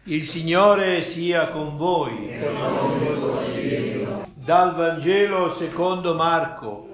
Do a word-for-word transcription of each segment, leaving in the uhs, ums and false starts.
Il Signore sia con voi. Dal Vangelo secondo Marco.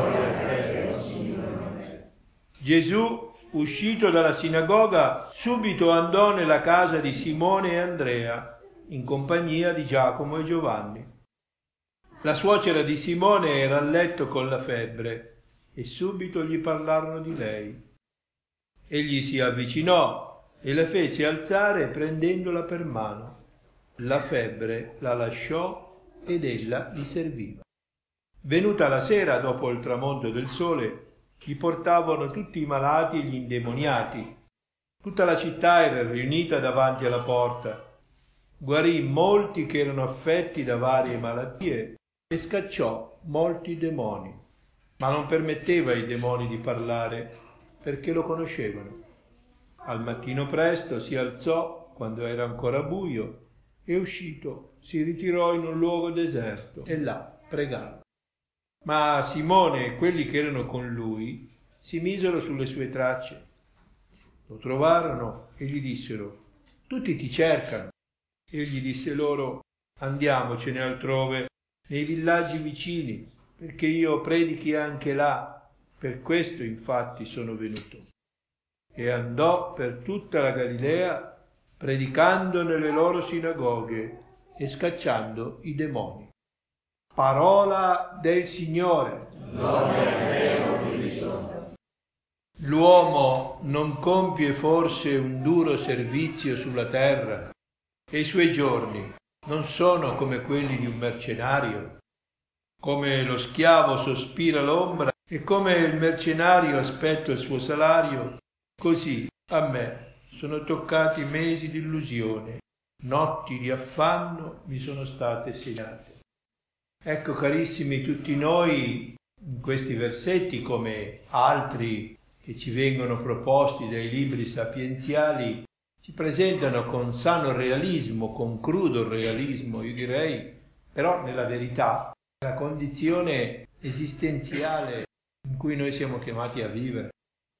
Gesù, uscito dalla sinagoga, subito andò nella casa di Simone e Andrea, in compagnia di Giacomo e Giovanni. La suocera di Simone era a letto con la febbre e subito gli parlarono di lei. Egli si avvicinò e la fece alzare prendendola per mano. La febbre la lasciò ed ella li serviva. Venuta la sera, dopo il tramonto del sole, gli portavano tutti i malati e gli indemoniati. Tutta la città era riunita davanti alla porta. Guarì molti che erano affetti da varie malattie e scacciò molti demoni, ma non permetteva ai demoni di parlare perché lo conoscevano. Al mattino presto si alzò, quando era ancora buio, e uscito si ritirò in un luogo deserto e là pregava. Ma Simone e quelli che erano con lui si misero sulle sue tracce. Lo trovarono e gli dissero: tutti ti cercano. Egli disse loro: andiamocene altrove, nei villaggi vicini, perché io predichi anche là. Per questo infatti sono venuto. E andò per tutta la Galilea, predicando nelle loro sinagoghe e scacciando i demoni. Parola del Signore. Gloria a te, o Cristo. L'uomo non compie forse un duro servizio sulla terra, e i suoi giorni non sono come quelli di un mercenario. Come lo schiavo sospira l'ombra e come il mercenario aspetta il suo salario, così a me sono toccati mesi di illusione, notti di affanno mi sono state segnate. Ecco, carissimi, tutti noi in questi versetti, come altri che ci vengono proposti dai libri sapienziali, ci presentano con sano realismo, con crudo realismo, io direi, però nella verità, la condizione esistenziale in cui noi siamo chiamati a vivere.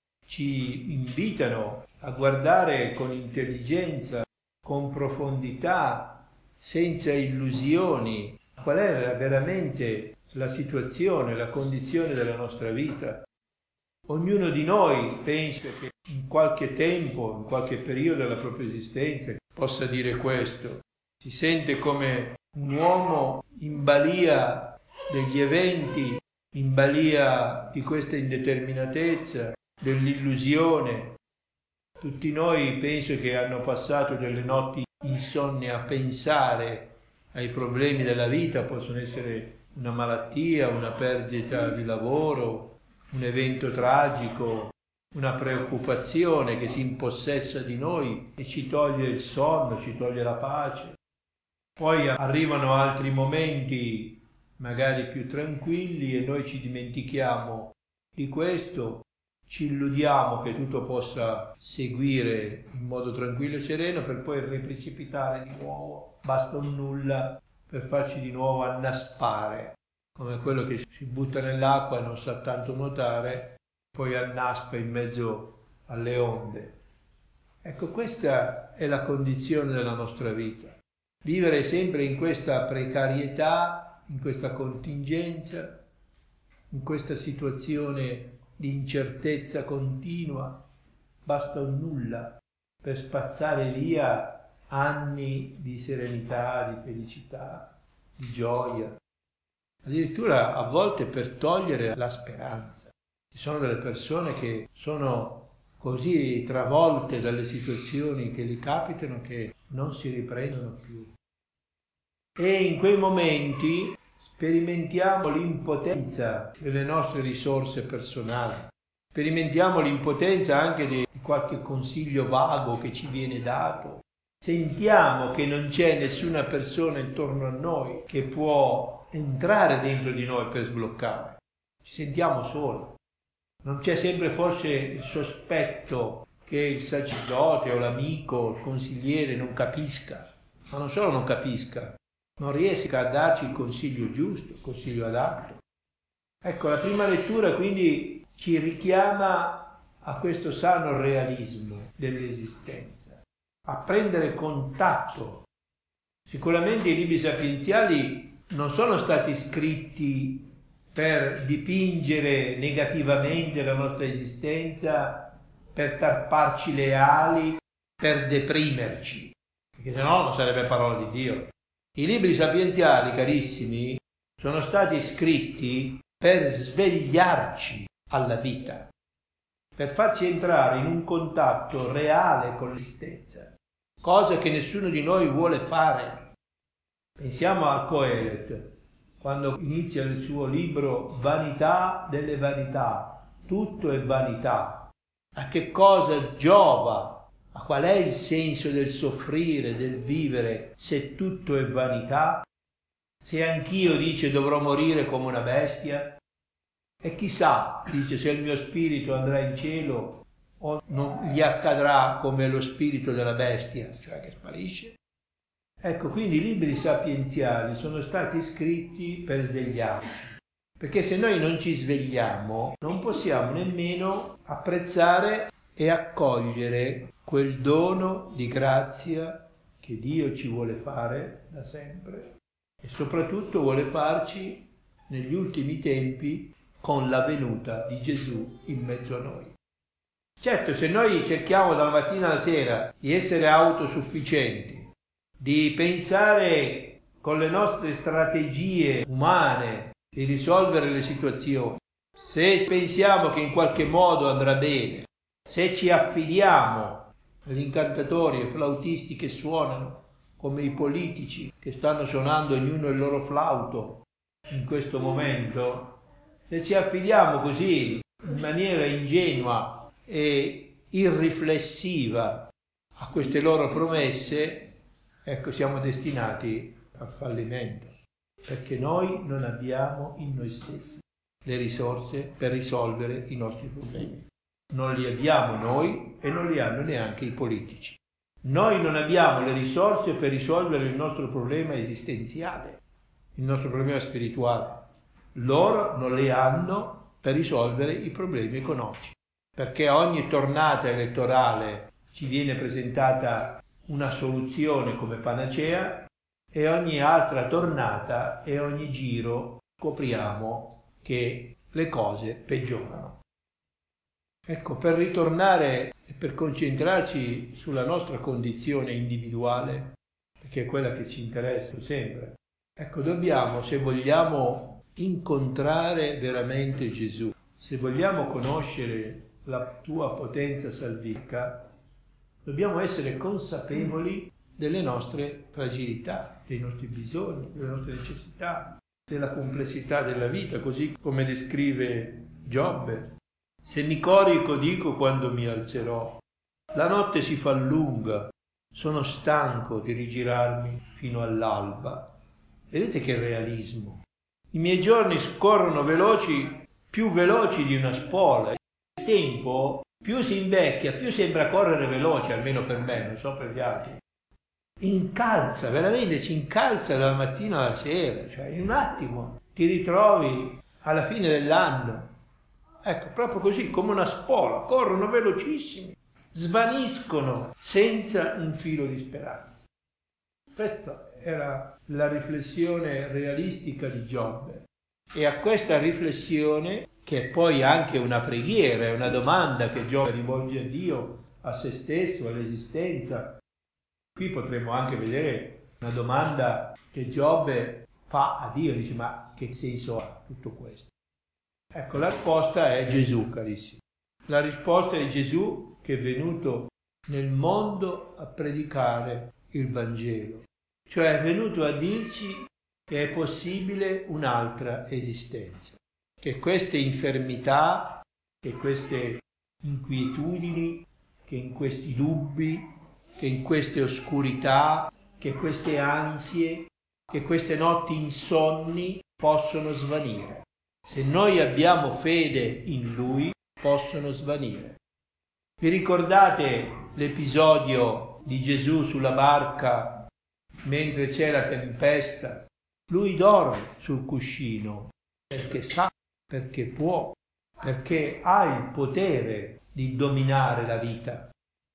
Ci invitano a guardare con intelligenza, con profondità, senza illusioni, qual è veramente la situazione, la condizione della nostra vita. Ognuno di noi pensa che in qualche tempo, in qualche periodo della propria esistenza possa dire questo. Si sente come un uomo in balia degli eventi, in balia di questa indeterminatezza, dell'illusione. Tutti noi penso che hanno passato delle notti insonni a pensare ai problemi della vita, possono essere una malattia, una perdita di lavoro, un evento tragico, una preoccupazione che si impossessa di noi e ci toglie il sonno, ci toglie la pace. Poi arrivano altri momenti magari più tranquilli e noi ci dimentichiamo di questo, ci illudiamo che tutto possa seguire in modo tranquillo e sereno per poi riprecipitare di nuovo. Basta un nulla per farci di nuovo annaspare, come quello che si butta nell'acqua e non sa tanto nuotare, poi annaspa in mezzo alle onde. Ecco, questa è la condizione della nostra vita. Vivere sempre in questa precarietà, in questa contingenza, in questa situazione di incertezza continua, basta un nulla per spazzare via anni di serenità, di felicità, di gioia, addirittura a volte per togliere la speranza. Ci sono delle persone che sono così travolte dalle situazioni che gli capitano che non si riprendono più. E in quei momenti sperimentiamo l'impotenza delle nostre risorse personali, sperimentiamo l'impotenza anche di qualche consiglio vago che ci viene dato, sentiamo che non c'è nessuna persona intorno a noi che può entrare dentro di noi per sbloccare, ci sentiamo soli. Non c'è sempre forse il sospetto che il sacerdote o l'amico, il consigliere non capisca, ma non solo non capisca, non riesca a darci il consiglio giusto, il consiglio adatto. Ecco, la prima lettura quindi ci richiama a questo sano realismo dell'esistenza. a prendere contatto. Sicuramente i libri sapienziali non sono stati scritti per dipingere negativamente la nostra esistenza, per tarparci le ali, per deprimerci, perché sennò non sarebbe parola di Dio. I libri sapienziali, carissimi, sono stati scritti per svegliarci alla vita, per farci entrare in un contatto reale con l'esistenza, cosa che nessuno di noi vuole fare. Pensiamo a Coelet, quando inizia il suo libro Vanità delle vanità, tutto è vanità. A che cosa giova? A qual è il senso del soffrire, del vivere, se tutto è vanità? Se anch'io, dice, dovrò morire come una bestia? E chissà, dice, se il mio spirito andrà in cielo o non gli accadrà come lo spirito della bestia, cioè che sparisce. Ecco, quindi i libri sapienziali sono stati scritti per svegliarci, perché se noi non ci svegliamo non possiamo nemmeno apprezzare e accogliere quel dono di grazia che Dio ci vuole fare da sempre e soprattutto vuole farci negli ultimi tempi con la venuta di Gesù in mezzo a noi. Certo, se noi cerchiamo dalla mattina alla sera di essere autosufficienti, di pensare con le nostre strategie umane di risolvere le situazioni, se pensiamo che in qualche modo andrà bene, se ci affidiamo agli incantatori e flautisti che suonano, come i politici che stanno suonando ognuno il loro flauto in questo momento, se ci affidiamo così in maniera ingenua e irriflessiva a queste loro promesse, ecco, siamo destinati al fallimento, perché noi non abbiamo in noi stessi le risorse per risolvere i nostri problemi. Non li abbiamo noi e non li hanno neanche i politici. Noi non abbiamo le risorse per risolvere il nostro problema esistenziale, il nostro problema spirituale. Loro non le hanno per risolvere i problemi economici, perché ogni tornata elettorale ci viene presentata una soluzione come panacea e ogni altra tornata e ogni giro scopriamo che le cose peggiorano. Ecco, per ritornare e per concentrarci sulla nostra condizione individuale, perché è quella che ci interessa sempre, ecco, dobbiamo, se vogliamo incontrare veramente Gesù, se vogliamo conoscere la tua potenza salvifica, dobbiamo essere consapevoli delle nostre fragilità, dei nostri bisogni, delle nostre necessità, della complessità della vita, così come descrive Giobbe. Se mi corico, dico, quando mi alzerò. La notte si fa lunga, sono stanco di rigirarmi fino all'alba. Vedete che realismo. I miei giorni scorrono veloci, più veloci di una spola. Il tempo, più si invecchia, più sembra correre veloce, almeno per me, non so per gli altri. Incalza, veramente ci incalza dalla mattina alla sera, cioè in un attimo ti ritrovi alla fine dell'anno. Ecco, proprio così, come una spola, corrono velocissimi, svaniscono senza un filo di speranza. Questa era la riflessione realistica di Giobbe. E a questa riflessione, che è poi anche una preghiera, è una domanda che Giobbe rivolge a Dio, a se stesso, all'esistenza. Qui potremmo anche vedere una domanda che Giobbe fa a Dio, dice: ma che senso ha tutto questo? Ecco, la risposta è Gesù, carissimi. La risposta è Gesù che è venuto nel mondo a predicare il Vangelo, cioè è venuto a dirci che è possibile un'altra esistenza, che queste infermità, che queste inquietudini, che in questi dubbi, che in queste oscurità, che queste ansie, che queste notti insonni possono svanire. Se noi abbiamo fede in Lui, possono svanire. Vi ricordate l'episodio di Gesù sulla barca mentre c'è la tempesta? Lui dorme sul cuscino perché sa, perché può, perché ha il potere di dominare la vita.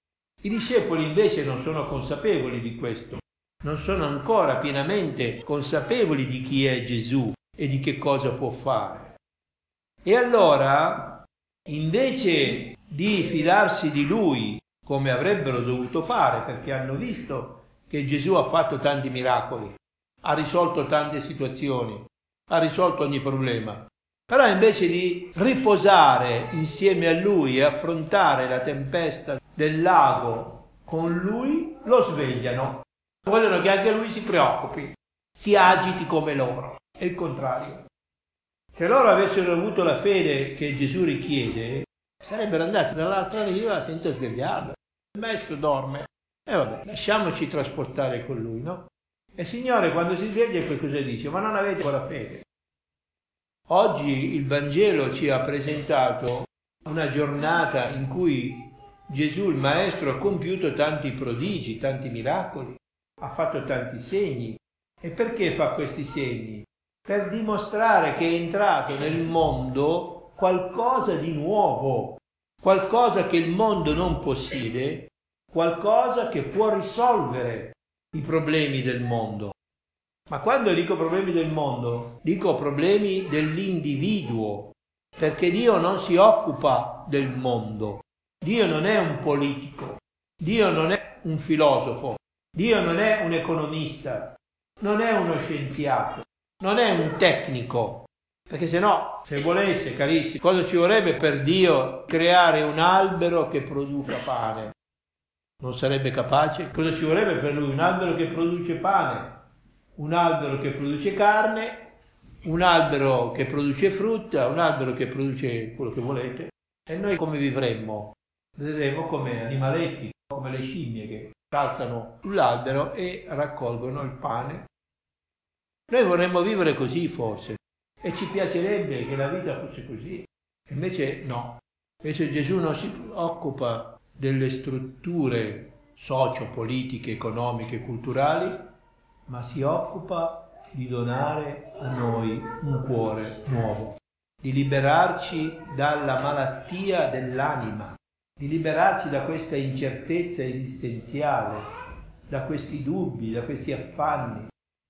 I discepoli invece non sono consapevoli di questo, non sono ancora pienamente consapevoli di chi è Gesù e di che cosa può fare. E allora, invece di fidarsi di Lui, come avrebbero dovuto fare, perché hanno visto che Gesù ha fatto tanti miracoli, ha risolto tante situazioni, ha risolto ogni problema, però invece di riposare insieme a Lui e affrontare la tempesta del lago con Lui, lo svegliano. Vogliono che anche Lui si preoccupi, si agiti come loro. È il contrario. Se loro avessero avuto la fede che Gesù richiede, sarebbero andati dall'altra riva senza svegliarlo. Il maestro dorme. E vabbè, lasciamoci trasportare con lui, no? E il Signore quando si sveglia che cosa dice? Ma non avete quella fede. Oggi il Vangelo ci ha presentato una giornata in cui Gesù, il Maestro, ha compiuto tanti prodigi, tanti miracoli, ha fatto tanti segni. E perché fa questi segni? Per dimostrare che è entrato nel mondo qualcosa di nuovo, qualcosa che il mondo non possiede, qualcosa che può risolvere i problemi del mondo. Ma quando dico problemi del mondo, dico problemi dell'individuo, perché Dio non si occupa del mondo. Dio non è un politico, Dio non è un filosofo, Dio non è un economista, non è uno scienziato, non è un tecnico, perché se no, se volesse, carissimi, cosa ci vorrebbe per Dio creare un albero che produca pane? Non sarebbe capace? Cosa ci vorrebbe per lui? Un albero che produce pane, un albero che produce carne, un albero che produce frutta, un albero che produce quello che volete. E noi come vivremmo? Vivremmo come animaletti, come le scimmie che saltano sull'albero e raccolgono il pane. Noi vorremmo vivere così forse e ci piacerebbe che la vita fosse così. Invece no, invece Gesù non si occupa delle strutture socio-politiche, economiche, culturali, ma si occupa di donare a noi un cuore nuovo, di liberarci dalla malattia dell'anima, di liberarci da questa incertezza esistenziale, da questi dubbi, da questi affanni.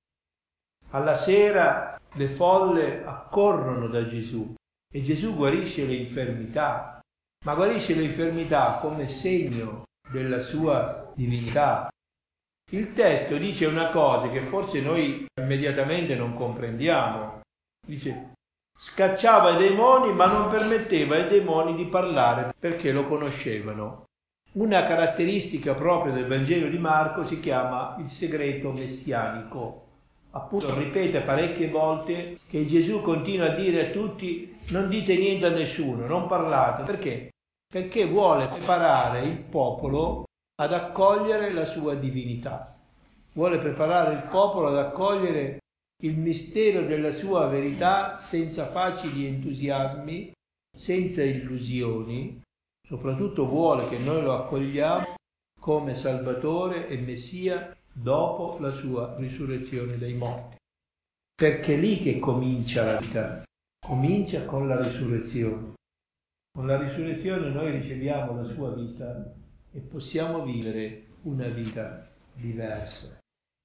Alla sera le folle accorrono da Gesù e Gesù guarisce le infermità, ma guarisce le infermità come segno della sua divinità. Il testo dice una cosa che forse noi immediatamente non comprendiamo. Dice, scacciava i demoni ma non permetteva ai demoni di parlare perché lo conoscevano. Una caratteristica propria del Vangelo di Marco si chiama il segreto messianico. Appunto ripete parecchie volte che Gesù continua a dire a tutti non dite niente a nessuno, non parlate. Perché? Perché vuole preparare il popolo ad accogliere la sua divinità. Vuole preparare il popolo ad accogliere il mistero della sua verità senza facili entusiasmi, senza illusioni. Soprattutto vuole che noi lo accogliamo come Salvatore e Messia dopo la sua risurrezione dai morti. Perché è lì che comincia la vita, comincia con la risurrezione. Con la risurrezione noi riceviamo la sua vita e possiamo vivere una vita diversa.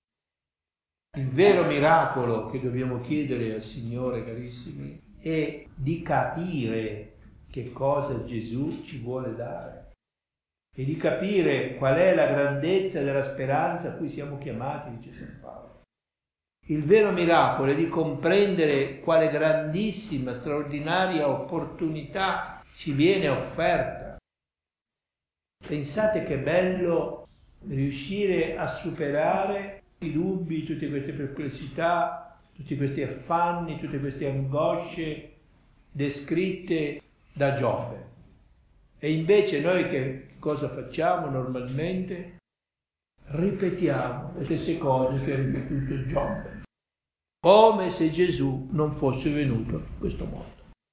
Il vero miracolo che dobbiamo chiedere al Signore, carissimi, è di capire che cosa Gesù ci vuole dare e di capire qual è la grandezza della speranza a cui siamo chiamati, dice San Paolo. Il vero miracolo è di comprendere quale grandissima, straordinaria opportunità ci viene offerta. Pensate che bello riuscire a superare i dubbi, tutte queste perplessità, tutti questi affanni, tutte queste angosce descritte da Giobbe. E invece noi che cosa facciamo normalmente? Ripetiamo le stesse cose che ha ripetuto Giobbe, come se Gesù non fosse venuto in questo mondo.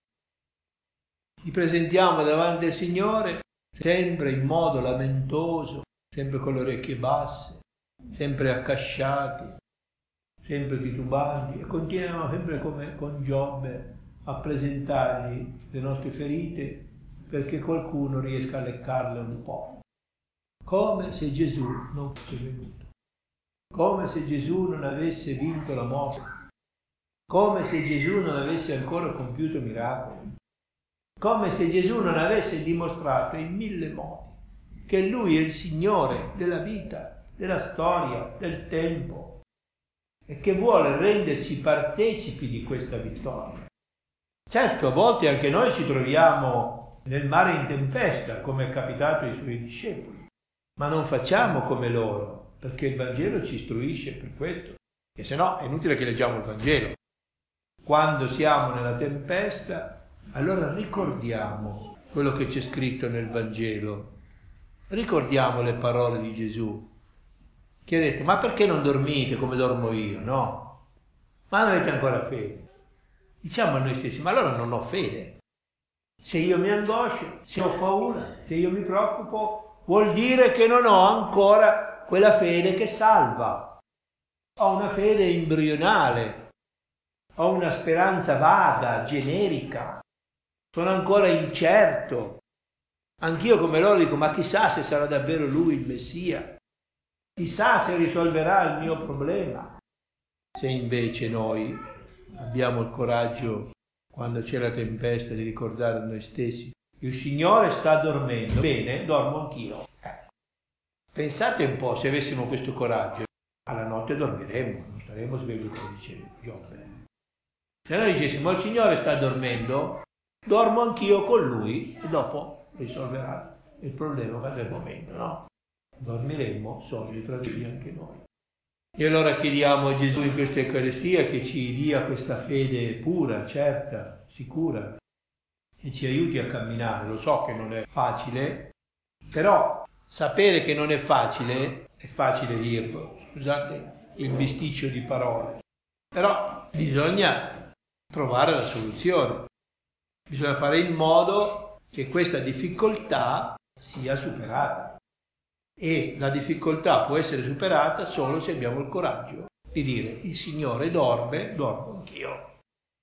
Ci presentiamo davanti al Signore sempre in modo lamentoso, sempre con le orecchie basse, sempre accasciati, sempre titubanti, e continuiamo sempre come con Giobbe a presentargli le nostre ferite perché qualcuno riesca a leccarle un po'. come se Gesù non fosse venuto, come se Gesù non avesse vinto la morte, come se Gesù non avesse ancora compiuto miracoli, come se Gesù non avesse dimostrato in mille modi che Lui è il Signore della vita, della storia, del tempo, e che vuole renderci partecipi di questa vittoria. Certo, a volte anche noi ci troviamo nel mare in tempesta, come è capitato ai Suoi discepoli, ma non facciamo come loro, perché il Vangelo ci istruisce per questo, e se no è inutile che leggiamo il Vangelo. Quando siamo nella tempesta, allora ricordiamo quello che c'è scritto nel Vangelo, ricordiamo le parole di Gesù, che ha detto: ma perché non dormite come dormo io? No, ma non avete ancora fede. Diciamo a noi stessi: ma allora non ho fede. Se io mi angoscio, se ho paura, se io mi preoccupo, vuol dire che non ho ancora quella fede che salva. Ho una fede embrionale, ho una speranza vaga, generica, sono ancora incerto. Anch'io come loro dico: ma chissà se sarà davvero Lui il Messia, chissà se risolverà il mio problema. Se invece noi abbiamo il coraggio, quando c'è la tempesta, di ricordare a noi stessi: il Signore sta dormendo, bene, dormo anch'io. Eh. Pensate un po', se avessimo questo coraggio, alla notte dormiremmo, non staremo svegli come dice Giobbe. Se noi dicessimo: il Signore sta dormendo, dormo anch'io con Lui, e dopo risolverà il problema del momento, no? Dormiremmo sonni tranquilli anche noi. E allora chiediamo a Gesù in questa Eucaristia che ci dia questa fede pura, certa, sicura, e ci aiuti a camminare. Lo so che non è facile, però sapere che non è facile, è facile dirlo, scusate il bisticcio di parole, però bisogna trovare la soluzione, bisogna fare in modo che questa difficoltà sia superata. E la difficoltà può essere superata solo se abbiamo il coraggio di dire: il Signore dorme, dormo anch'io.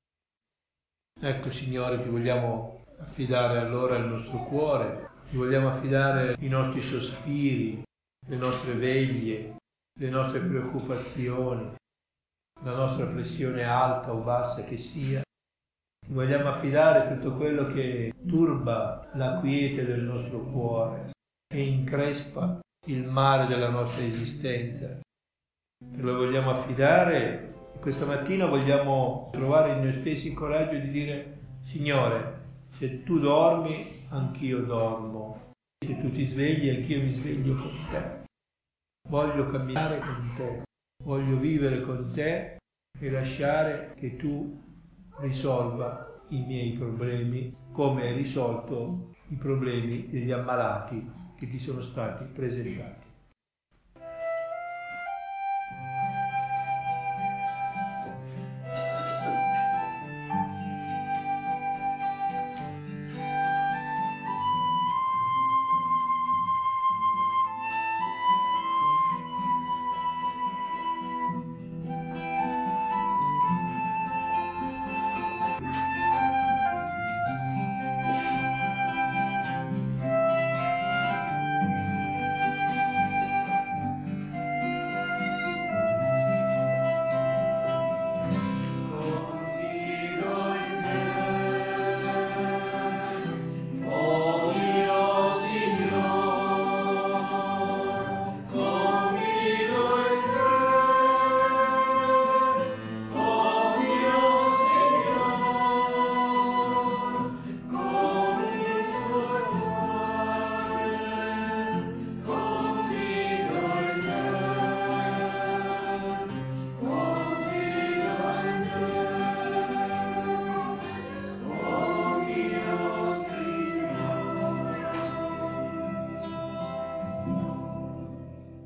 Ecco, Signore, ti vogliamo affidare allora il nostro cuore, ti vogliamo affidare i nostri sospiri, le nostre veglie, le nostre preoccupazioni, la nostra pressione alta o bassa che sia. Ti vogliamo affidare tutto quello che turba la quiete del nostro cuore e increspa il mare della nostra esistenza. Te lo vogliamo affidare e questa mattina vogliamo trovare in noi stessi il coraggio di dire: Signore, se tu dormi, anch'io dormo. Se tu ti svegli, anch'io mi sveglio con te. Voglio camminare con te, voglio vivere con te e lasciare che tu risolva i miei problemi come hai risolto i problemi degli ammalati che ti sono stati presentati.